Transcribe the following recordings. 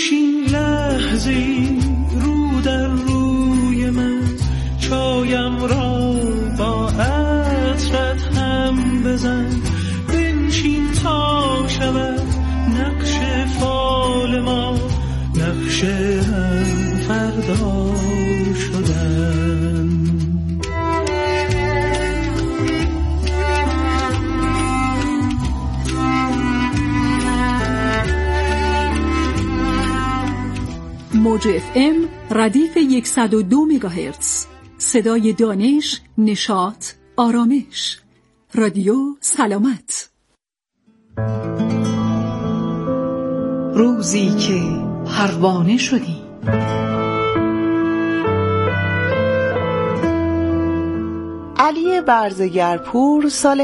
بنشین لحظی رو در روی من، چایم را با عطرت هم بزن. بنشین تا شود نقش فال ما، نقش هم فردا شدن. موج FM ردیف 102 مگاهرتز، صدای دانش، نشاط، آرامش. رادیو سلامت. روزی که پروانه شدی. علی برزگرپور سال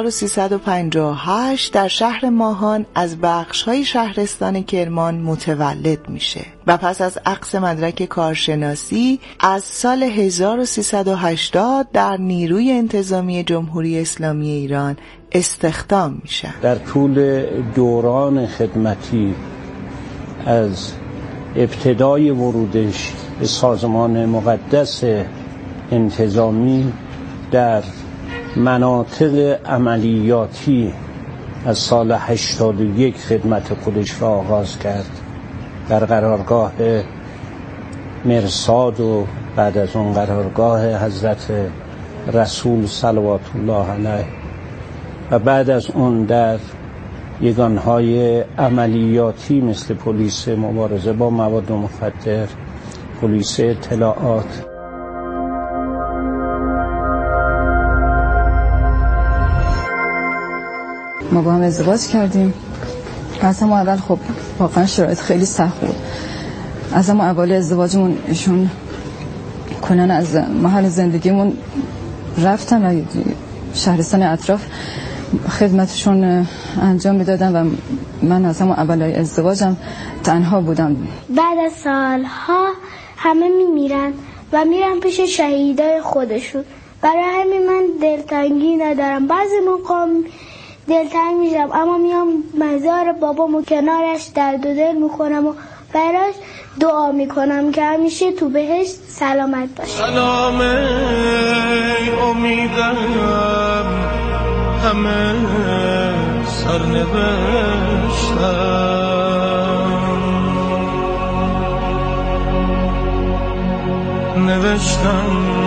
1358 در شهر ماهان از بخش‌های شهرستان کرمان متولد میشه و پس از اخذ مدرک کارشناسی از سال 1380 در نیروی انتظامی جمهوری اسلامی ایران استخدام میشه. در طول دوران خدمتی از ابتدای ورودش به سازمان مقدس انتظامی در مناطق عملیاتی از سال 81 خدمت خودش را آغاز کرد در قرارگاه مرصاد و بعد از اون قرارگاه حضرت رسول صلوات الله علیه و بعد از اون در یگانهای عملیاتی مثل پلیس مبارزه با مواد مخدر، پلیس اطلاعات. ما با هم ازدواج کردیم. از همون اول خب واقعا شرایط خیلی سخت بود. از همون اول ازدواجمون ایشون کنن از محل زندگیمون رفتن و شهرستان اطراف خدمتشون انجام میدادن و من از همون اولای ازدواجم تنها بودم. بعد از سالها همه میمیرن و میرن پیش شهیدای خودشون. برای همین من دلتنگی ندارم. بعضی موقع دلتنگ میشم اما میام مزار بابامو کنارش درد و دل میکنم و براش دعا میکنم که همیشه تو بهشت سلامت باشه. سلام امیدم همه سرنوشتم نوشتم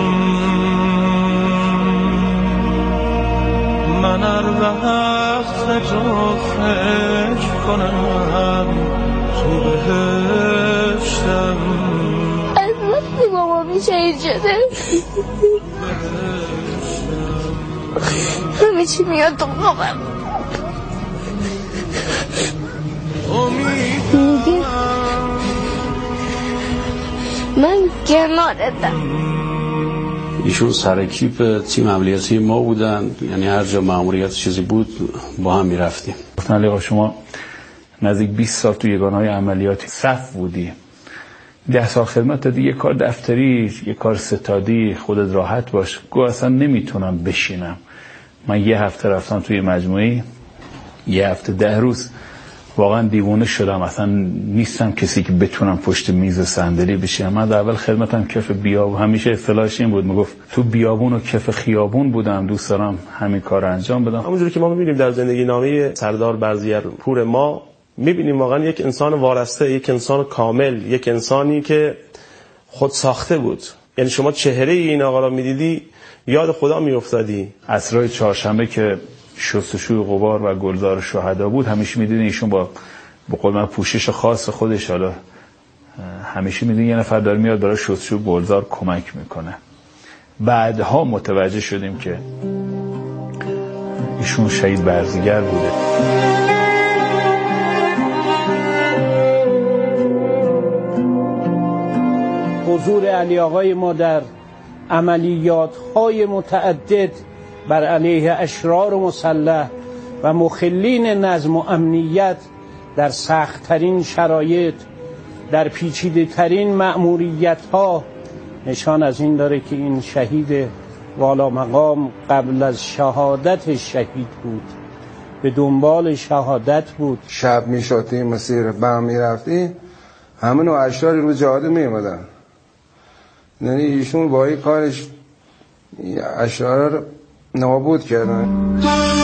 من هر وقت تو فکر کنم تو بهشتم. از وقتی بابا شهید شده همه چی میاد تو خوابم. میگه من کنارتم. ایشون سرکیپ تیم عملیاتی ما بودن، یعنی هر جا مأموریت چیزی بود با هم میرفتیم. گفتن علی آقا شما نزدیک 20 سال تو یگانهای عملیاتی صف بودی، 10 سال خدمت دادی، یه کار دفتری، یه کار ستادی، خودت راحت باش. گفت اصلا نمیتونم بشینم. من یه هفته رفتم توی مجموعی، یه هفته 10 روز واقعا دیوانه شدم. اصلا نیستم کسی که بتونم پشت میز و صندلی بشینم. من در اول خدمتم کف بیابون، همیشه اصطلاحش این بود، میگفت تو بیابون و کف خیابون بودم، دوست دارم همین کار انجام بدم. همونجوری که ما می‌بینیم در زندگی نامه سردار برزگرپور ما، می‌بینیم واقعا یک انسان وارسته، یک انسان کامل، یک انسانی که خود ساخته بود. یعنی شما چهره این آقا را می‌دیدی یاد خدا می‌افتادی. عصرهای چهارشنبه که شستشوی غبار و گلزار شهدا بود، همیشه می‌دیدین ایشون با قول من پوشش خاص خودش، حالا همیشه می‌دیدین یه نفر داره میاد برای شستشوی گلزار کمک میکنه. بعدها متوجه شدیم که ایشون شهید برزگر بوده. حضور علی آقای ما در عملیات‌های متعدد بر علیه اشرار مسلح و مخلین نظم و امنیت در سخت‌ترین شرایط، در پیچیده‌ترین مأموریت‌ها نشان از این داره که این شهید والا مقام قبل از شهادت شهید بود، به دنبال شهادت بود. شب می‌شدیم مسیر بم می‌رفتیم، همه نوع اشراری روز جاده می اومدن. یعنی ایشون با این کارش اشرار رو نابود کردن.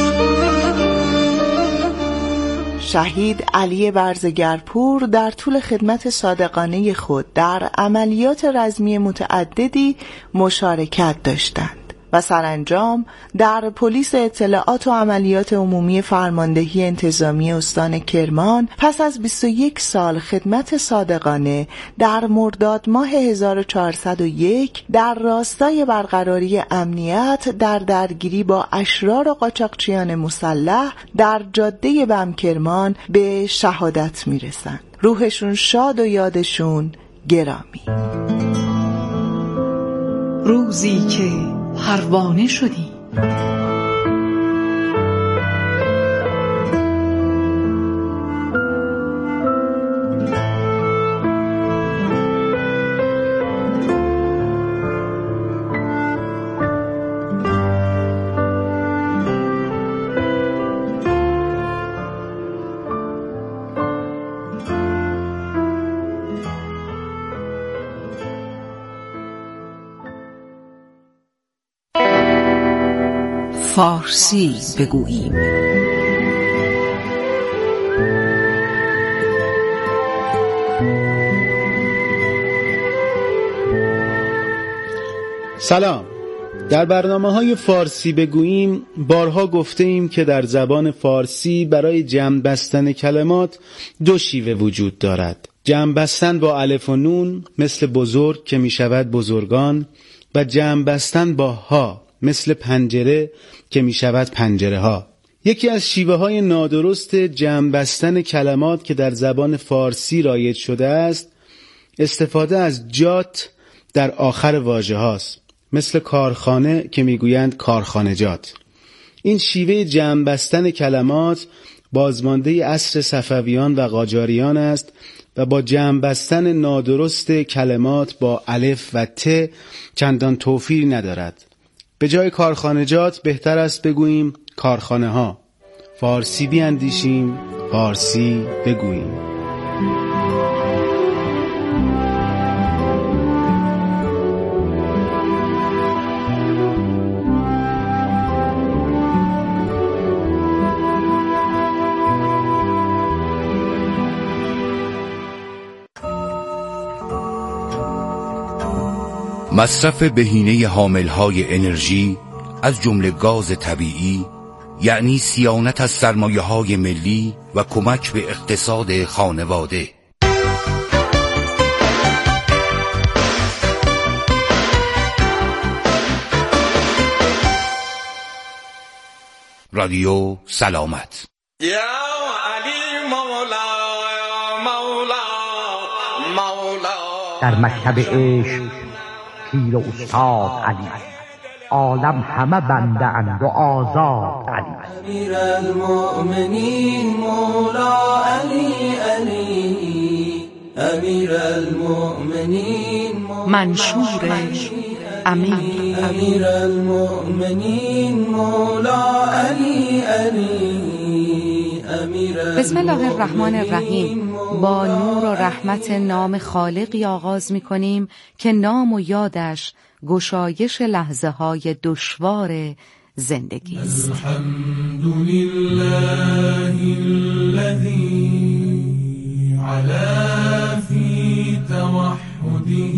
شهید علی برزگرپور در طول خدمت صادقانه خود در عملیات رزمی متعددی مشارکت داشتند و سرانجام در پلیس اطلاعات و عملیات عمومی فرماندهی انتظامی استان کرمان پس از 21 سال خدمت صادقانه در مرداد ماه 1401 در راستای برقراری امنیت در درگیری با اشرار و قاچاقچیان مسلح در جاده بم کرمان به شهادت میرسند. روحشون شاد و یادشون گرامی. روزی که پروانه شدی. فارسی بگوییم. سلام. در برنامه‌های فارسی بگوییم بارها گفته ایم که در زبان فارسی برای جمع بستن کلمات دو شیوه وجود دارد. جمع بستن با الف و نون مثل بزرگ که می شود بزرگان و جمع بستن با ها مثل پنجره که می شود پنجره ها. یکی از شیوه های نادرست جمع بستن کلمات که در زبان فارسی رایج شده است استفاده از جات در آخر واژه هاست، مثل کارخانه که می گویند کارخانجات. این شیوه جمع بستن کلمات بازمانده عصر صفویان و قاجاریان است و با جمع بستن نادرست کلمات با الف و ت چندان توفیری ندارد. به جای کارخانجات بهتر است بگوییم کارخانه ها. فارسی بیاندیشیم، فارسی بگوییم. مصرف بهینه حاملهای انرژی از جمله گاز طبیعی یعنی صیانت از سرمایه‌های ملی و کمک به اقتصاد خانواده. رادیو سلامت. یا علی مولا مولا مولا. در مکتب عشق پیر و استاد علی، عالم همه بنده اند و آزاد علی. امیر المؤمنین مولا علی علی، امیر المؤمنین منشور امیر. امیر المؤمنین مولا علی علی. بسم الله الرحمن الرحیم. با نور و رحمت نام خالقی آغاز می کنیم که نام و یادش گشایش لحظه های دشوار زندگی است. الحمدلله الذی علا فی توحده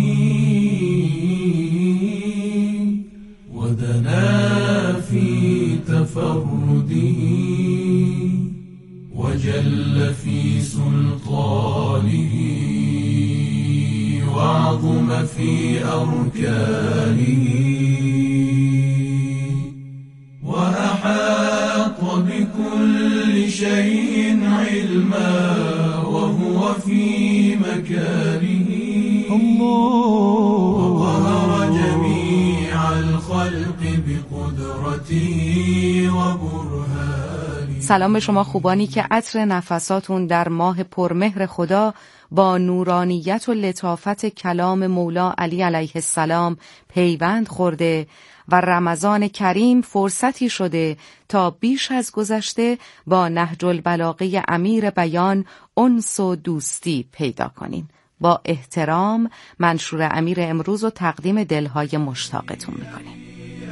و دنا فی تفرده وجل في سلطانه وعظم في أركانه وأحاط بكل شيء علما وهو في مكانه وقهر جميع الخلق بقدرته وبرهانه. سلام به شما خوبانی که عطر نفساتون در ماه پرمهر خدا با نورانیت و لطافت کلام مولا علی علیه السلام پیوند خورده و رمضان کریم فرصتی شده تا بیش از گذشته با نهج البلاغه امیر بیان انس و دوستی پیدا کنین. با احترام منشور امیر امروز و تقدیم دلهای مشتاقتون میکنیم.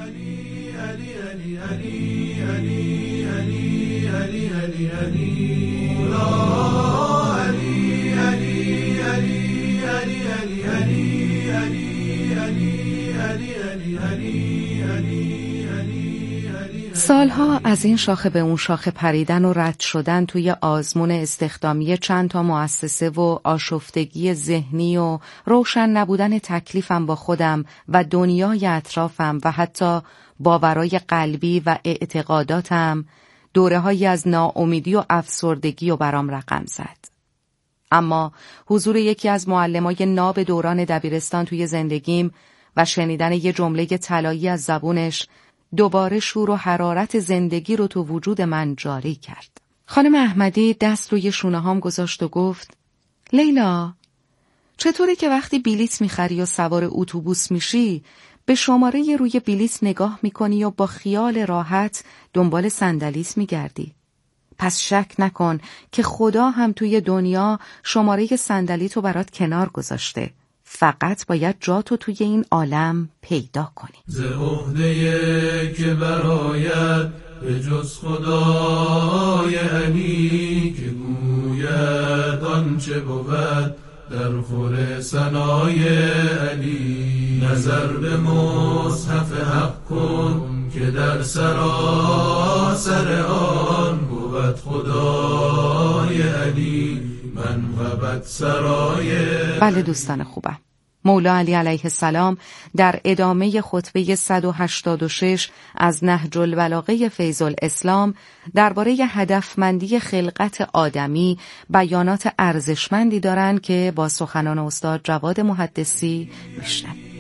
سالها از این شاخه به اون شاخه پریدن و رد شدن توی آزمون استخدامی چند تا مؤسسه و آشفتگی ذهنی و روشن نبودن تکلیفم با خودم و دنیای اطرافم و حتی باورای قلبی و اعتقاداتم دوره‌هایی از ناامیدی و افسردگی و برام رقم زد. اما حضور یکی از معلمای ناب دوران دبیرستان توی زندگیم و شنیدن یه جمله طلایی از زبونش دوباره شور و حرارت زندگی رو تو وجود من جاری کرد. خانم احمدی دست روی شونه‌هام گذاشت و گفت: لیلا، چطوری که وقتی بلیط میخری و سوار اتوبوس میشی به شماره روی بلیط نگاه میکنی و با خیال راحت دنبال صندلیت میگردی؟ پس شک نکن که خدا هم توی دنیا شماره صندلیتو برات کنار گذاشته. فقط باید جاتو توی این عالم پیدا کنی. ز عهده که برایت به جز خدای علی که گوید آنچه بود در خور ثنای علی. نظر به مصحف حق کن که در سراسر آن بود خدای علی من و بد سرای. بله دوستان خوبم، مولا علی علیه السلام در ادامه خطبه 186 از نهج البلاغه فیض الاسلام درباره هدفمندی خلقت آدمی بیانات ارزشمندی دارند که با سخنان استاد جواد محدثی میشنویم.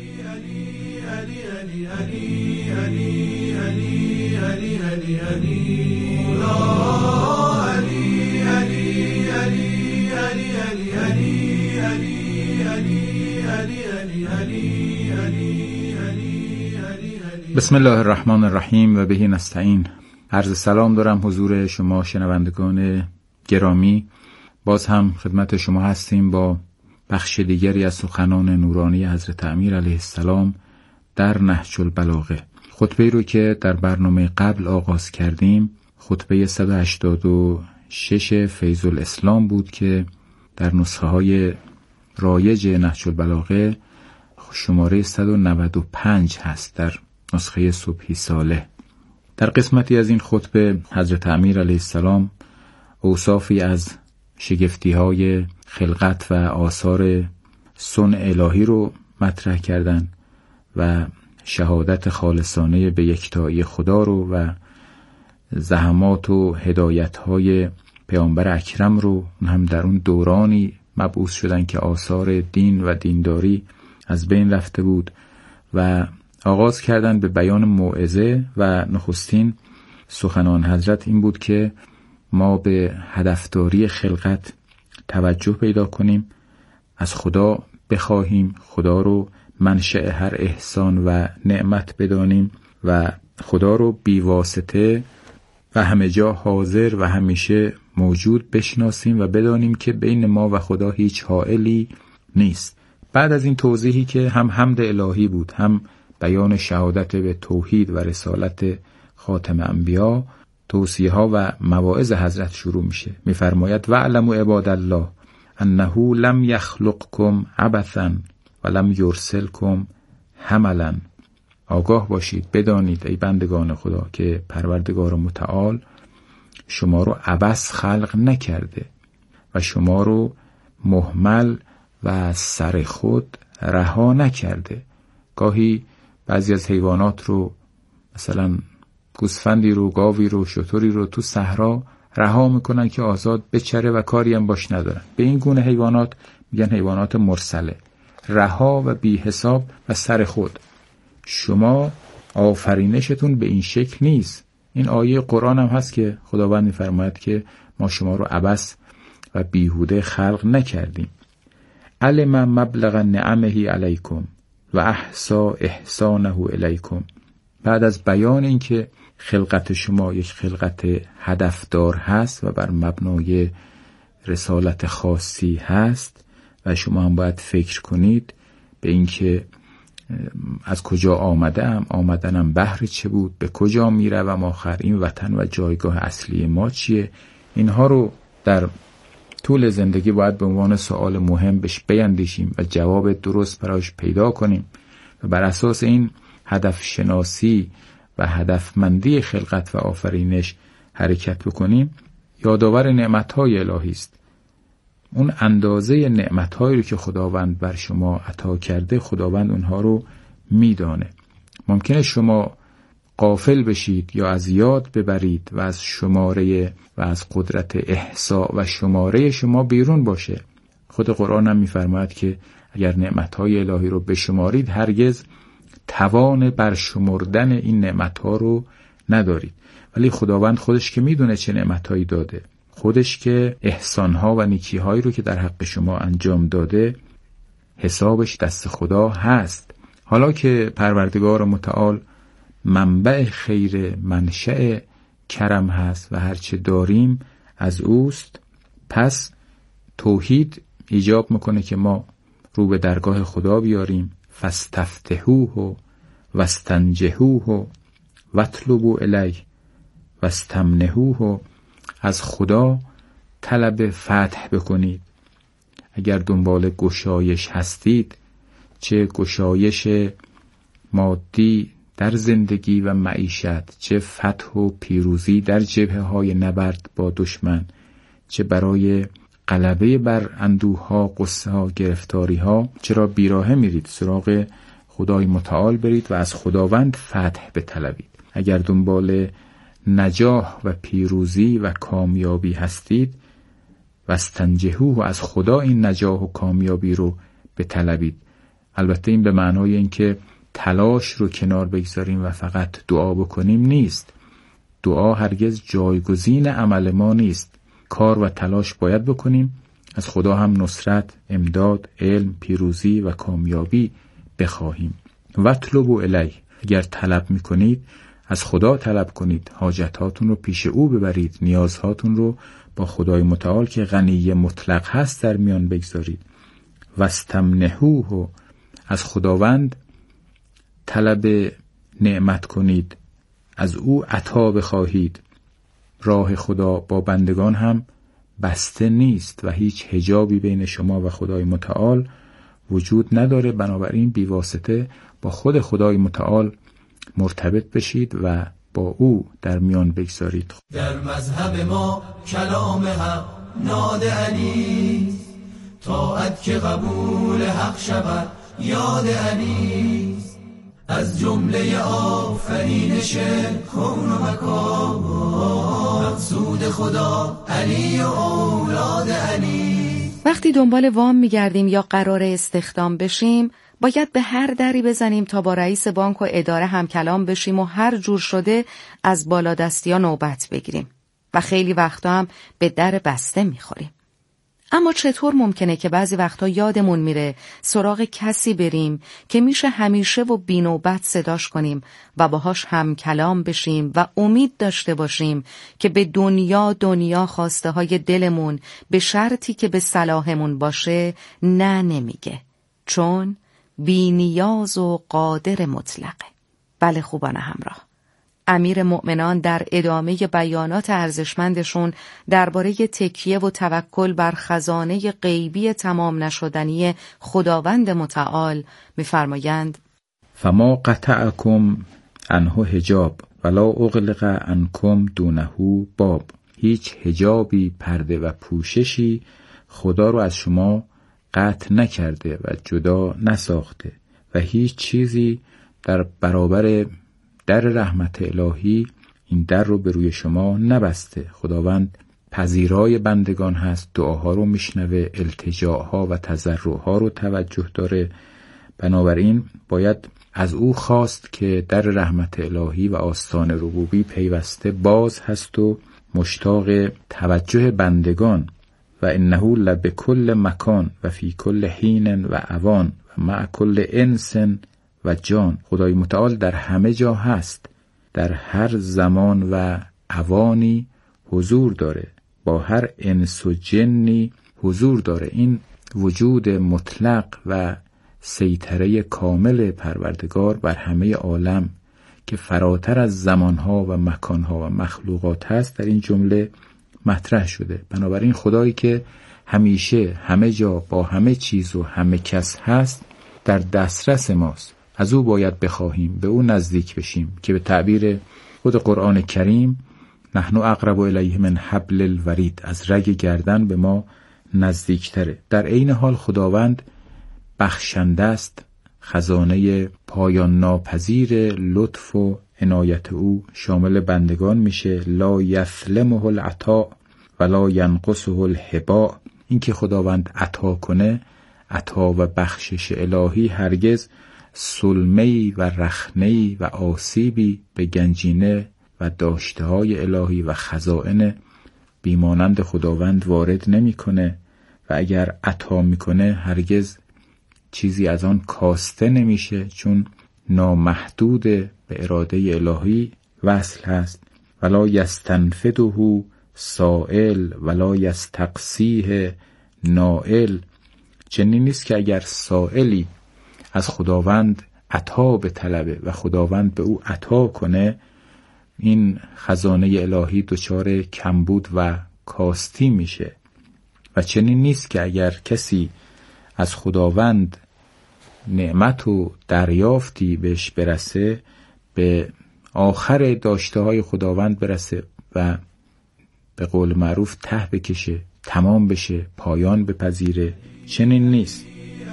بسم الله الرحمن الرحیم و بهی نستعین. عرض سلام دارم حضور شما شنوندگان گرامی. باز هم خدمت شما هستیم با بخش دیگری از سخنان نورانی حضرت امیر علیه السلام در نهج البلاغه. خطبه‌ای رو که در برنامه قبل آغاز کردیم خطبه 186 فیض الاسلام بود که در نسخه های رایج نهج البلاغه شماره 195 هست در نسخه صبحی صالح. در قسمتی از این خطبه حضرت امیر علیه السلام اوصافی از شگفتی‌های خلقت و آثار صنع الهی رو مطرح کردند و شهادت خالصانه به یکتایی خدا رو و زحمات و هدایت‌های پیامبر اکرم رو هم در اون دورانی مبعوث شدن که آثار دین و دینداری از بین رفته بود و آغاز کردن به بیان موعظه و نخستین سخنان حضرت این بود که ما به هدفداری خلقت توجه پیدا کنیم، از خدا بخواهیم، خدا رو منشأ هر احسان و نعمت بدانیم و خدا رو بی واسطه و همه جا حاضر و همیشه موجود بشناسیم و بدانیم که بین ما و خدا هیچ حائلی نیست. بعد از این توضیحی که هم حمد الهی بود، هم بیان شهادت به توحید و رسالت خاتم انبیا، توصیه ها و مواعظ حضرت شروع میشه. میفرماید واعلموا عباد الله انه لم یخلقکم عبثا و لم یرسلکم هملا. آگاه باشید، بدانید ای بندگان خدا که پروردگار متعال شما رو عبث خلق نکرده و شما رو مهمل و سر خود رها نکرده. گاهی بعضی از حیوانات رو، مثلا گوسفندی رو، گاوی رو، شتری رو تو صحرا رها میکنن که آزاد بچره و کاری هم باش ندارن. به این گونه حیوانات میگن حیوانات مرسله، رها و بی حساب و سر خود. شما آفرینشتون به این شکل نیست. این آیه قرآن هم هست که خداوند میفرماید که ما شما رو عبث و بیهوده خلق نکردیم. علم مبلغ نعمه علیکم و احصا احسانه الیکم. بعد از بیان این که خلقت شما یک خلقت هدفدار هست و بر مبنای رسالت خاصی هست، و شما هم باید فکر کنید به اینکه از کجا آمدنم بهر چه بود، به کجا میروم آخر، این وطن و جایگاه اصلی ما چیه. اینها رو در طول زندگی باید به عنوان سوال مهم بهش بیندیشیم و جواب درست برایش پیدا کنیم و بر اساس این هدف شناسی و هدفمندی خلقت و آفرینش حرکت بکنیم. یادآور نعمت‌های الهی است. اون اندازه نعمت‌هایی رو که خداوند بر شما عطا کرده، خداوند اونها رو میدانه. ممکنه شما غافل بشید یا از یاد ببرید و از شماره و از قدرت احصاء و شماره شما بیرون باشه. خود قرآن هم می‌فرماید که اگر نعمت‌های الهی رو بشمارید هرگز توان برشمردن این نعمت‌ها رو ندارید. ولی خداوند خودش که میدونه چه نعمت‌هایی داده، خودش که احسان‌ها و نیکی‌هایی رو که در حق شما انجام داده، حسابش دست خدا هست. حالا که پروردگار متعال منبع خیر، منشأ کرم هست و هرچه داریم از اوست، پس توحید ایجاب میکنه که ما رو به درگاه خدا بیاریم. فاستفتحوه واستنجحوه واطلبوا الیه واستمنحوه. از خدا طلب فتح بکنید. اگر دنبال گشایش هستید، چه گشایش مادی در زندگی و معیشت، چه فتح و پیروزی در جبهه‌های نبرد با دشمن، چه برای غلبه بر اندوه‌ها، غصه‌ها، گرفتاری‌ها، چرا بیراهه میرید سراغ خدای متعال برید و از خداوند فتح بطلبید. اگر دنبال نجاح و پیروزی و کامیابی هستید، واستنجحوه، و از خدا این نجاح و کامیابی رو بطلبید. البته این به معنای اینکه تلاش رو کنار بگذاریم و فقط دعا بکنیم نیست. دعا هرگز جایگزین عمل ما نیست. کار و تلاش باید بکنیم، از خدا هم نصرت، امداد، علم، پیروزی و کامیابی بخواهیم. واطلبوا الیه، اگر طلب میکنید از خدا طلب کنید، حاجتاتون رو پیش او ببرید، نیازهاتون رو با خدای متعال که غنی مطلق هست در میان بگذارید. واستمنحوه، از خداوند طلب نعمت کنید، از او عطا بخواهید. راه خدا با بندگان هم بسته نیست و هیچ حجابی بین شما و خدای متعال وجود نداره. بنابراین بیواسطه با خود خدای متعال مرتبط بشید و با او در میان بگذارید. در مذهب ما کلام حق ناد علی، طاعت که قبول حق شود یاد علی، از جمله آفرینش کون و مکان، مقصود خدا علی و اولاد علی. وقتی دنبال وام میگردیم یا قرار استخدام بشیم، باید به هر دری بزنیم تا با رئیس بانک و اداره هم کلام بشیم و هر جور شده از بالادستی ها نوبت بگیریم و خیلی وقتا هم به در بسته میخوریم. اما چطور ممکنه که بعضی وقتا یادمون میره سراغ کسی بریم که میشه همیشه و بی نوبت صداش کنیم و باهاش هم کلام بشیم و امید داشته باشیم که به دنیا خواسته های دلمون به شرطی که به صلاحمون باشه نه نمیگه، چون بی نیاز و قادر مطلقه. بله خوبان همراه، امیر مؤمنان در ادامه بیانات ارزشمندشون درباره تکیه و توکل بر خزانه غیبی تمام نشدنی خداوند متعال می‌فرمایند: فما قطعکم عنه حجاب ولا اغلق عنکم دونه باب. هیچ حجابی، پرده و پوششی خدا رو از شما قطع نکرده و جدا نساخته و هیچ چیزی در برابر در رحمت الهی این در رو به روی شما نبسته. خداوند پذیرای بندگان هست، دعاها رو میشنوه، التجاها و تضرعها رو توجه داره. بنابراین باید از او خواست که در رحمت الهی و آستان ربوبی پیوسته باز هست و مشتاق توجه بندگان. و انه لبکل مکان و فی کل حین و اوان و مع کل انس و جان. خدای متعال در همه جا هست، در هر زمان و اوانی حضور داره، با هر انس و جنی حضور داره. این وجود مطلق و سیطره کامل پروردگار بر همه عالم که فراتر از زمانها و مکانها و مخلوقات هست در این جمله مطرح شده. بنابراین خدایی که همیشه همه جا با همه چیز و همه کس هست در دسترس ماست. از او باید بخواهیم، به او نزدیک بشیم که به تعبیر خود قرآن کریم نحن اقرب الیه من حبل الورید، از رگ گردن به ما نزدیکتره. در عین حال خداوند بخشنده است، خزانه پایان ناپذیر لطف و عنایت او شامل بندگان میشه. لا یثلمه العطاء ولا ینقصه الهباء، این که خداوند عطا کنه، عطا و بخشش الهی هرگز سلمه‌ای و رخنه‌ای و آسیبی به گنجینه و داشته‌های الهی و خزائن بیمانند خداوند وارد نمی‌کنه و اگر عطا می‌کنه هرگز چیزی از آن کاسته نمیشه، چون نامحدود به اراده الهی وصل هست. ولا یستنفده سائل ولا یستقصیه نائل، چنین نیست که اگر سائلی از خداوند عطا به طلبه و خداوند به او عطا کنه، این خزانه الهی دچار کمبود و کاستی میشه. و چنین نیست که اگر کسی از خداوند نعمت و دریافتی بهش برسه به آخر داشته های خداوند برسه و به قول معروف ته بکشه، تمام بشه، پایان بپذیره. چنین نیست.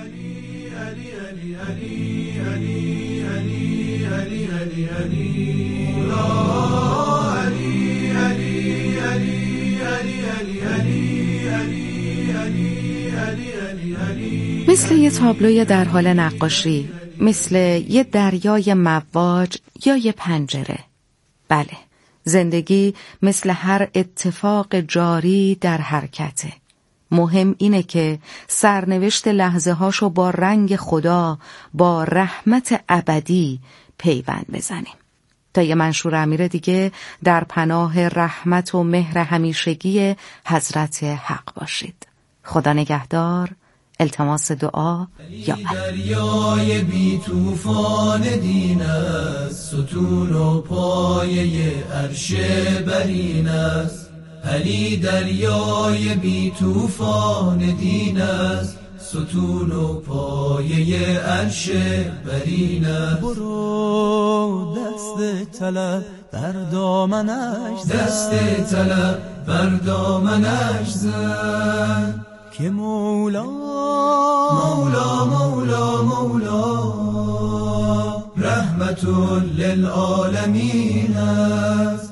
مثل یه تابلوی در حال نقاشی، مثل یه دریای مواج یا یه پنجره. بله، زندگی مثل هر اتفاق جاری در حرکته. مهم اینه که سرنوشت لحظه هاشو با رنگ خدا، با رحمت ابدی پیوند بزنیم. تا یه منشور امیر دیگه در پناه رحمت و مهر همیشگی حضرت حق باشید. خدا نگهدار. التماس دعا یا دریای بی طوفان دین است، ستون و پایه عرش برین است. علی دریای بی طوفان دین است، ستون و پایه عرش برین است. برو دست طلب بر دامنش زن، دست طلب بر دامنش زن که مولا مولا مولا مولا رحمت للعالمین است.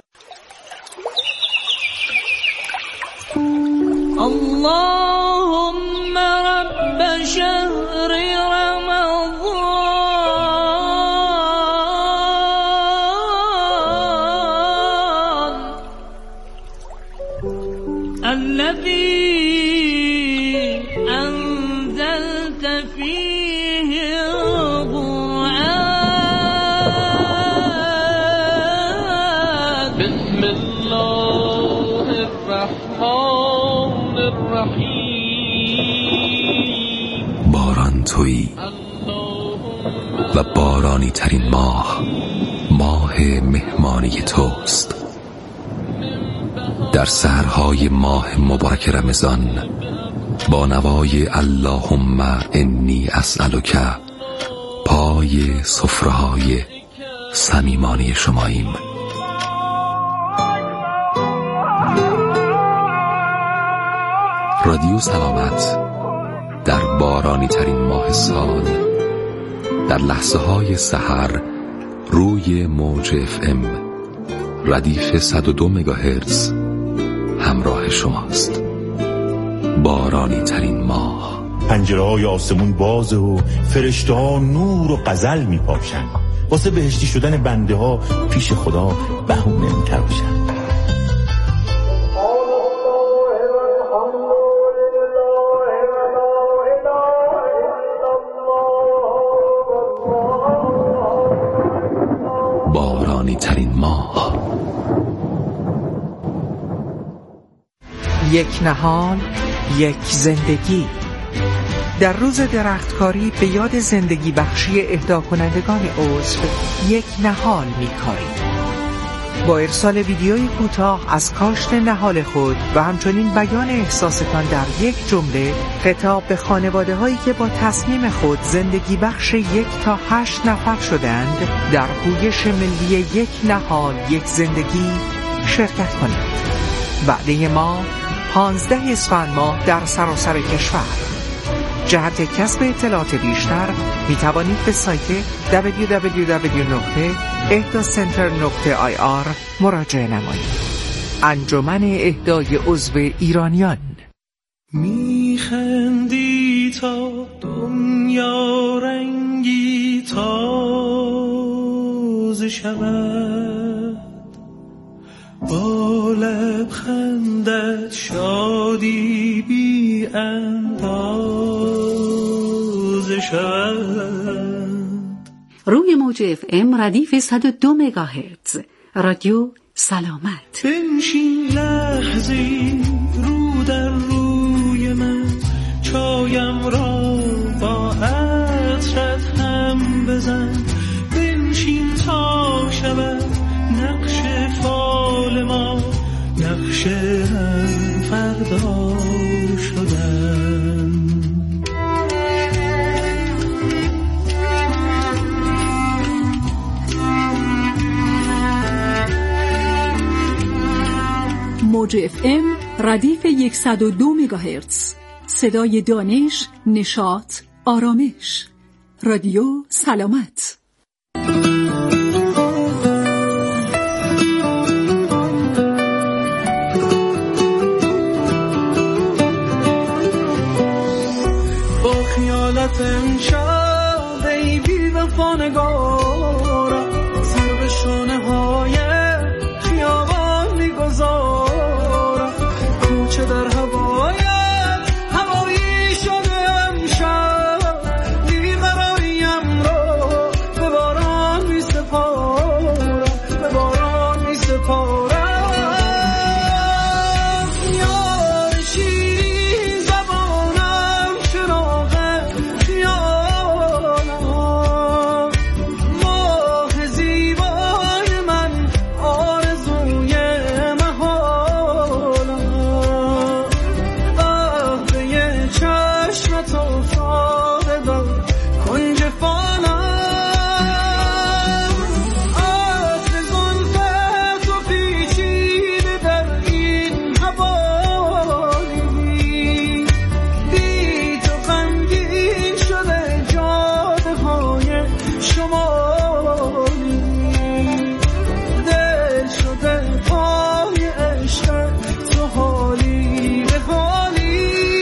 اللهم رب شهر رمضان الذي أنزلت فيه القرآن بسم الله الرحمن الرحیم. باران تویی و بارانی ترین ماه، ماه مهمانی توست. در سحرهای ماه مبارک رمضان با نوای اللهم انی اسألک پای سفره‌های صمیمانه شماییم. رادیو سلامت در بارانی ترین ماه سال، در لحظه های سحر روی موج FM ردیف 102 مگاهرتز همراه شماست. بارانی ترین ماه. پنجره‌های آسمون بازه و فرشته ها نور و غزل میپاشن، واسه بهشتی شدن بنده ها پیش خدا بهونه میتراشن. بارانی ترین ماه. یک نهال، یک زندگی. در روز درختکاری به یاد زندگی بخشی اهدا کنندگان عضو یک نهال می‌کاریم. با ارسال ویدیوی کوتاه از کاشت نهال خود و همچنین بیان احساستان در یک جمله، خطاب به خانواده هایی که با تصمیم خود زندگی بخش 1 تا 8 نفر شدند، در پویش ملی یک نهال یک زندگی شرکت کنند. وعده ما 15 اسفند ماه در سراسر کشور. جهت کسب اطلاعات بیشتر می توانید به سایت www.ehdacenter.ir مراجعه نمایید. انجمن اهدای عضو ایرانیان. میخندی تا دنیا رنگی تازه شود، با لبخندت شادی بی اندازه شود. روی موج FM ردیف 102 مگاهرتز رادیو سلامت. بنشین لحظی رو در روی من، چایم را با عطرت هم بزن. بنشین تا شود نقش فال ما، نقش هم فردا شدن. موج FM ردیف 102 مگاهرتز، صدای دانش، نشاط، آرامش. رادیو سلامت. با خیالت امشب ای بی وفا نگارم، سر به شانه های خیابان میگذارم. کوچه در هوایت هوایی شده امشب، بیقراریم رو به باران می سپارم، به باران می سپارم. یار شیرین زبانم، چراغ خیالم، ماه زیبای من، آرزوی محالم. قهوه چشمت افتاده در کنج فانم، عطر زلفت و پیچیده در این حوالی. بی تو غمگین شده جاده های شمالی، دل شده پای عشق تو حالی به حالی.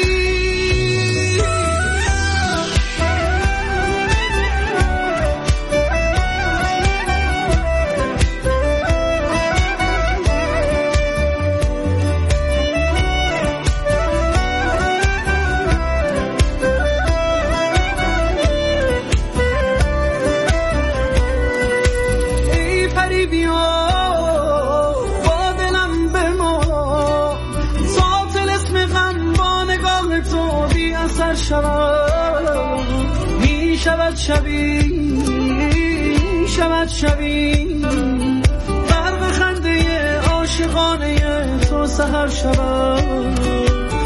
ای پری بیا با دلم بما، تا طلسم غم با نگاه تو بی اثر شود. می شود شبی، می شود شبی، غرق خنده عاشقانه تو سحر شود.